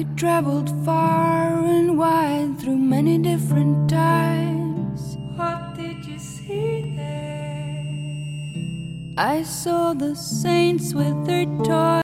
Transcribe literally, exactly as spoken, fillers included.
I traveled far and wide through many different times. What did you see there? I saw the saints with their toys.